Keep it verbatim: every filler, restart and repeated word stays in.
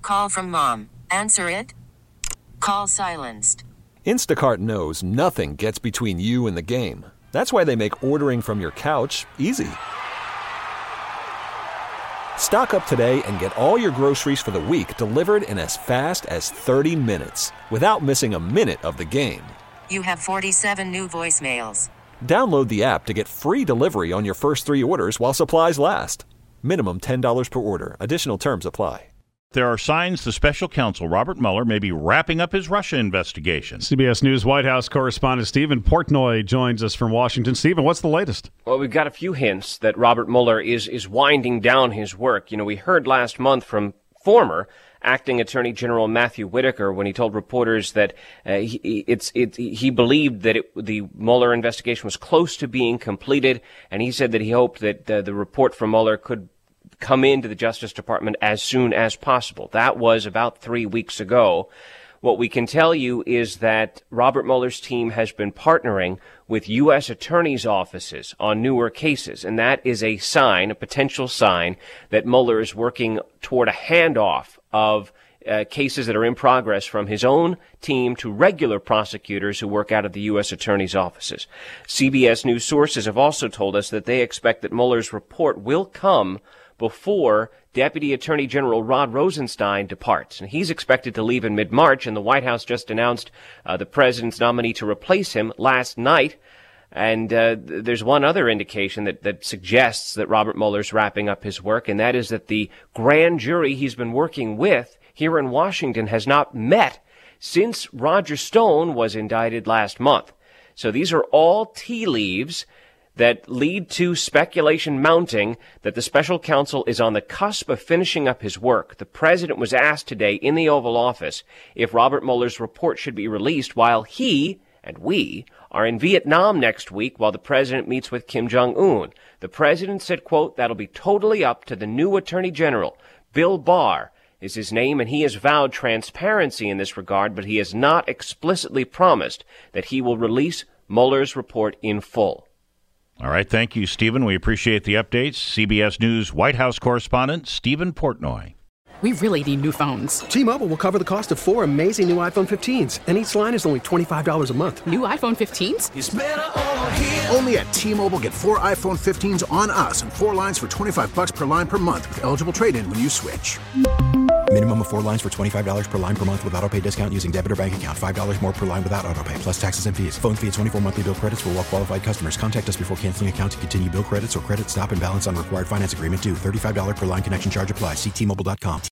call from mom. Answer it. Call silenced. Instacart knows nothing gets between you and the game. That's why they make ordering from your couch easy. Stock up today and get all your groceries for the week delivered in as fast as thirty minutes without missing a minute of the game. You have forty-seven new voicemails. Download the app to get free delivery on your first three orders while supplies last. Minimum ten dollars per order. Additional terms apply. There are signs the special counsel, Robert Mueller, may be wrapping up his Russia investigation. C B S News White House correspondent Stephen Portnoy joins us from Washington. Stephen, what's the latest? Well, we've got a few hints that Robert Mueller is, is winding down his work. You know, we heard last month from former Acting Attorney General Matthew Whitaker when he told reporters that uh, he, it's, it, he believed that it, the Mueller investigation was close to being completed, and he said that he hoped that uh, the report from Mueller could come into the Justice Department as soon as possible. That was about three weeks ago. What we can tell you is that Robert Mueller's team has been partnering with U S attorneys' offices on newer cases, and that is a sign, a potential sign, that Mueller is working toward a handoff of uh, cases that are in progress from his own team to regular prosecutors who work out of the U S attorneys' offices. C B S News sources have also told us that they expect that Mueller's report will come before Deputy Attorney General Rod Rosenstein departs. And he's expected to leave in mid-March, and the White House just announced uh, the president's nominee to replace him last night. And uh, th- there's one other indication that, that suggests that Robert Mueller's wrapping up his work, and that is that the grand jury he's been working with here in Washington has not met since Roger Stone was indicted last month. So these are all tea leaves that lead to speculation mounting that the special counsel is on the cusp of finishing up his work. The president was asked today in the Oval Office if Robert Mueller's report should be released while he and we are in Vietnam next week while the president meets with Kim Jong-un. The president said, quote, that'll be totally up to the new attorney general. Bill Barr is his name, and he has vowed transparency in this regard, but he has not explicitly promised that he will release Mueller's report in full. All right, thank you, Stephen. We appreciate the updates. C B S News White House correspondent Stephen Portnoy. We really need new phones. T-Mobile will cover the cost of four amazing new iPhone fifteens, and each line is only twenty-five dollars a month. New iPhone fifteens? It's better over here. Only at T-Mobile, get four iPhone fifteens on us and four lines for twenty-five dollars per line per month with eligible trade-in when you switch. Minimum of four lines for twenty-five dollars per line per month with autopay discount using debit or bank account. five dollars more per line without autopay, plus taxes and fees. Phone fee at twenty-four monthly bill credits for well-qualified customers. Contact us before canceling account to continue bill credits or credit stop and balance on required finance agreement due. thirty-five dollars per line connection charge applies. See T Mobile dot com.